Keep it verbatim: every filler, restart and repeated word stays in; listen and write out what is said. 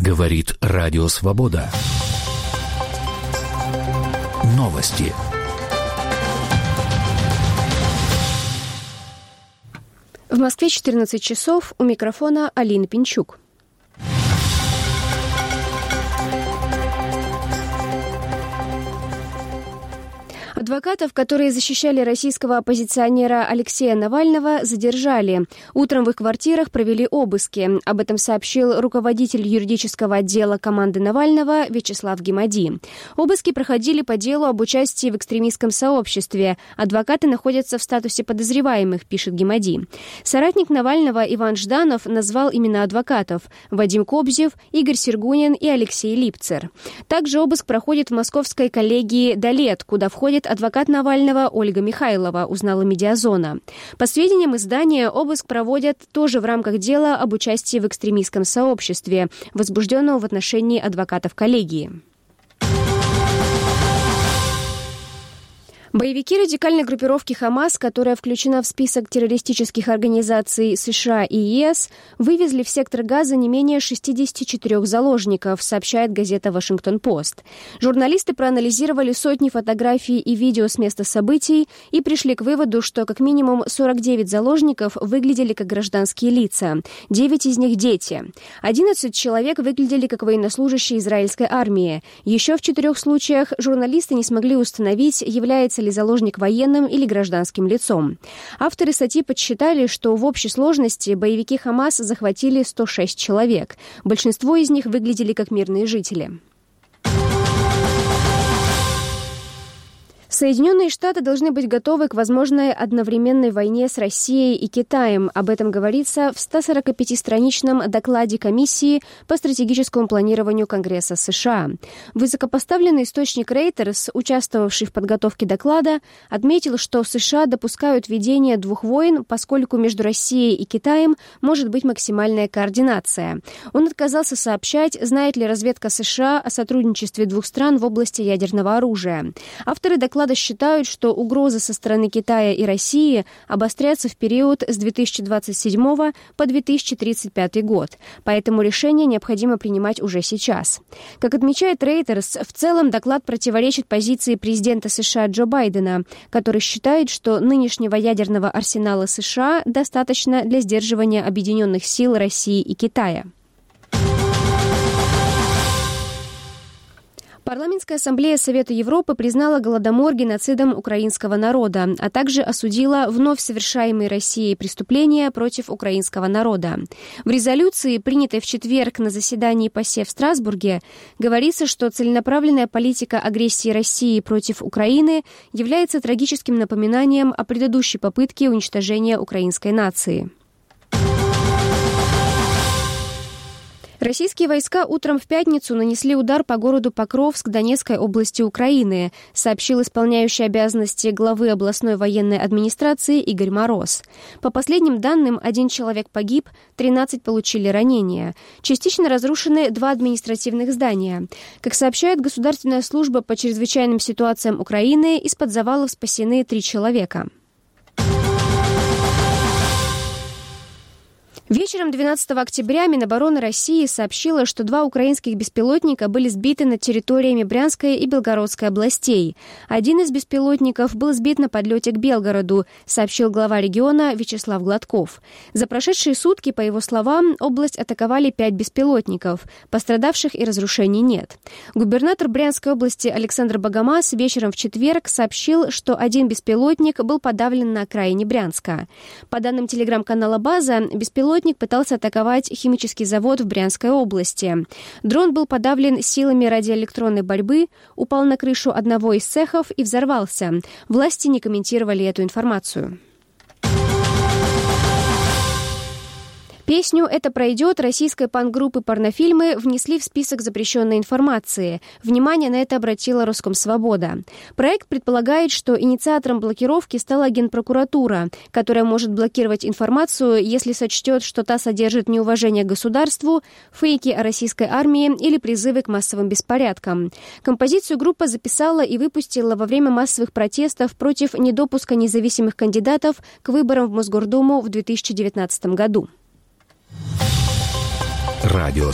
Говорит Радио Свобода. Новости. В Москве четырнадцать часов. У микрофона Алина Пинчук. Адвокатов, которые защищали российского оппозиционера Алексея Навального, задержали. Утром в их квартирах провели обыски. Об этом сообщил руководитель юридического отдела команды Навального Вячеслав Гемади. Обыски проходили по делу об участии в экстремистском сообществе. Адвокаты находятся в статусе подозреваемых, пишет Гемади. Соратник Навального Иван Жданов назвал имена адвокатов: Вадим Кобзев, Игорь Сергунин и Алексей Липцер. Также обыск проходит в московской коллегии «Долет», куда входит адвокат Навального Ольга Михайлова, узнала «Медиазона». По сведениям издания, обыск проводят тоже в рамках дела об участии в экстремистском сообществе, возбужденного в отношении адвокатов коллегии. Боевики радикальной группировки «Хамас», которая включена в список террористических организаций США и ЕС, вывезли в сектор Газа не менее шестидесяти четырёх заложников, сообщает газета «Вашингтон-Пост». Журналисты проанализировали сотни фотографий и видео с места событий и пришли к выводу, что как минимум сорок девять заложников выглядели как гражданские лица, девять из них – дети. одиннадцать человек выглядели как военнослужащие израильской армии. Еще в четырех случаях журналисты не смогли установить, является ли заложник военным или гражданским лицом. Авторы статьи подсчитали, что в общей сложности боевики «Хамас» захватили сто шесть человек. Большинство из них выглядели как мирные жители. Соединенные Штаты должны быть готовы к возможной одновременной войне с Россией и Китаем. Об этом говорится в ста сорокапятистраничном докладе Комиссии по стратегическому планированию Конгресса США. Высокопоставленный источник Reuters, участвовавший в подготовке доклада, отметил, что США допускают ведение двух войн, поскольку между Россией и Китаем может быть максимальная координация. Он отказался сообщать, знает ли разведка США о сотрудничестве двух стран в области ядерного оружия. Авторы доклада считают, что угрозы со стороны Китая и России обострятся в период с две тысячи двадцать седьмого по две тысячи тридцать пятый год, поэтому решение необходимо принимать уже сейчас. Как отмечает Reuters, в целом доклад противоречит позиции президента США Джо Байдена, который считает, что нынешнего ядерного арсенала США достаточно для сдерживания объединенных сил России и Китая. Парламентская ассамблея Совета Европы признала Голодомор геноцидом украинского народа, а также осудила вновь совершаемые Россией преступления против украинского народа. В резолюции, принятой в четверг на заседании ПАСЕ в Страсбурге, говорится, что целенаправленная политика агрессии России против Украины является трагическим напоминанием о предыдущей попытке уничтожения украинской нации. Российские войска утром в пятницу нанесли удар по городу Покровск Донецкой области Украины, сообщил исполняющий обязанности главы областной военной администрации Игорь Мороз. По последним данным, один человек погиб, тринадцать получили ранения. Частично разрушены два административных здания. Как сообщает Государственная служба по чрезвычайным ситуациям Украины, из-под завалов спасены три человека. Вечером двенадцатого октября Минобороны России сообщила, что два украинских беспилотника были сбиты над территориями Брянской и Белгородской областей. Один из беспилотников был сбит на подлете к Белгороду, сообщил глава региона Вячеслав Гладков. За прошедшие сутки, по его словам, область атаковали пять беспилотников. Пострадавших и разрушений нет. Губернатор Брянской области Александр Богомаз вечером в четверг сообщил, что один беспилотник был подавлен на окраине Брянска. По данным телеграм-канала «База», беспилотник пытался атаковать химический завод в Брянской области. Дрон был подавлен силами радиоэлектронной борьбы, упал на крышу одного из цехов и взорвался. Власти не комментировали эту информацию. Песню «Это пройдет» российской панк-группы «Порнофильмы» внесли в список запрещенной информации. Внимание на это обратила Роскомсвобода. Проект предполагает, что инициатором блокировки стала Генпрокуратура, которая может блокировать информацию, если сочтет, что та содержит неуважение к государству, фейки о российской армии или призывы к массовым беспорядкам. Композицию группа записала и выпустила во время массовых протестов против недопуска независимых кандидатов к выборам в Мосгордуму в две тысячи девятнадцатом году. Радио